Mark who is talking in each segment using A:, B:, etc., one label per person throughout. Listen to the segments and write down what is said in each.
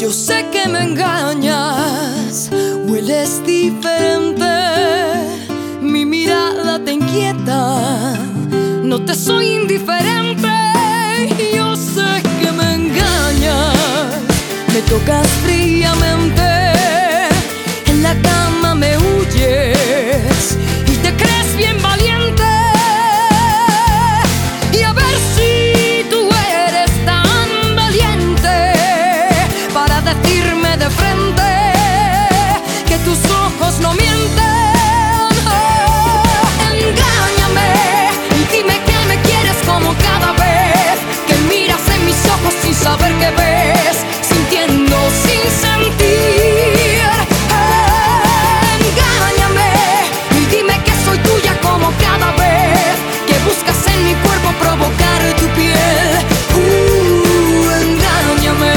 A: Yo sé que me engañas, hueles diferente, mi mirada te inquieta, no te soy indiferente. Yo sé que me engañas, me tocas fríamente, en la cama me huyes y te crees bien valiente. Y a ver si tú eres tan valiente para decirme de frente que tus ojos no mienten. Engáñame y dime que me quieres como cada vez que miras en mis ojos sin saber qué ves, sintiendo sin sentir. Engáñame y dime que soy tuya como cada vez que buscas en mi cuerpo provocar tu piel. Engáñame.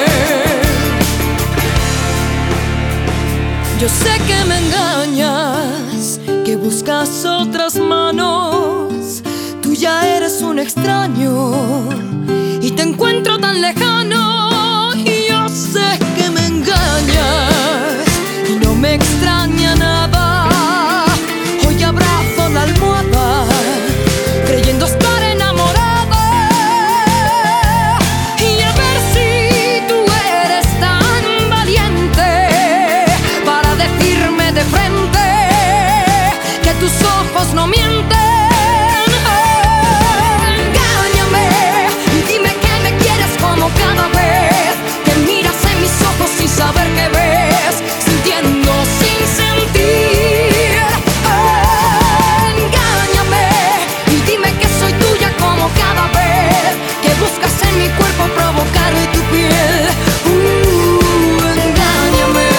A: Yo sé que me engañas, que buscas otras manos. Tú ya eres un extraño y te encuentro tan lejano. Y yo sé que me engañas y no me extraña nada. Hoy abrazo la almohada creyendo estar enamorada. Y a ver si tú eres tan valiente para decirme de frente que tus ojos no mienten. Engáñame y dime que me quieres como cada vez que miras en mis ojos sin saber qué ves, sintiendo sin sentir. Engáñame y dime que soy tuya como cada vez que buscas en mi cuerpo provocar tu piel. Engáñame.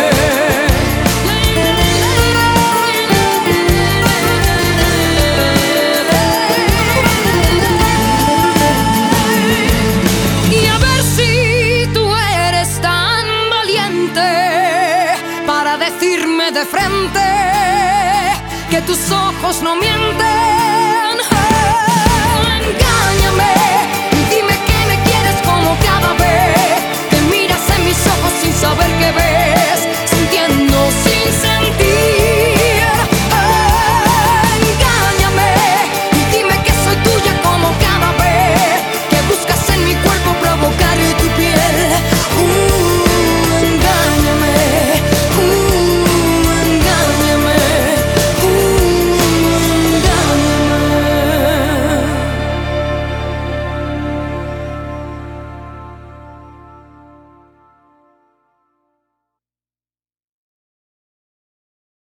A: Y a ver si tú eres tan valiente para decirme de frente que tus ojos no mienten.